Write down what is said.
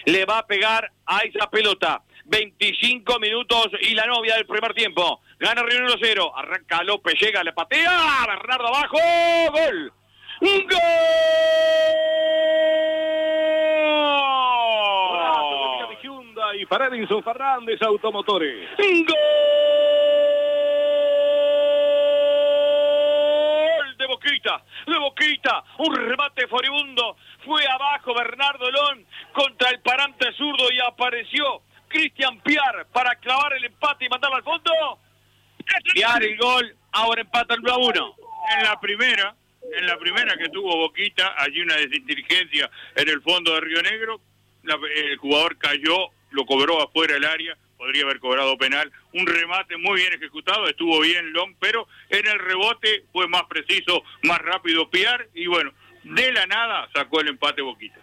le va a pegar a esa pelota. 25 minutos y la novia del primer tiempo. Gana Río 1-0. Arranca López, llega, le patea. Bernardo abajo. ¡Gol! ¡Gol! Y para Edinson Fernández, Automotores. ¡Gol de Boquita! De Boquita, un remate furibundo. Fue abajo Bernardo Lón contra el parante zurdo y apareció Cristian Piar para clavar el empate y mandarlo al fondo. Piar el gol, ahora empatan 1-1. En la primera que tuvo Boquita, allí una desinteligencia en el fondo de Río Negro, el jugador cayó, lo cobró afuera del área, podría haber cobrado penal, un remate muy bien ejecutado, estuvo bien Long, pero en el rebote fue más preciso, más rápido Piar, y bueno, de la nada sacó el empate Boquita.